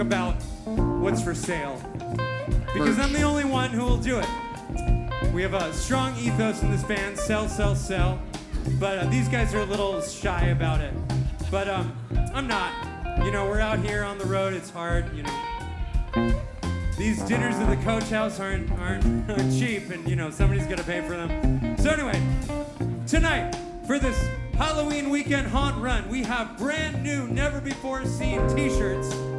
about what's for sale. Because I'm the only one who will do it. We have a strong ethos in this band, sell, sell, sell. But these guys are a little shy about it. But I'm not. You know, we're out here on the road, it's hard, you know. These dinners at the Coach House aren't cheap, and you know, somebody's gonna pay for them. So anyway, tonight, for this Halloween weekend haunt run, we have brand new, never before seen t-shirts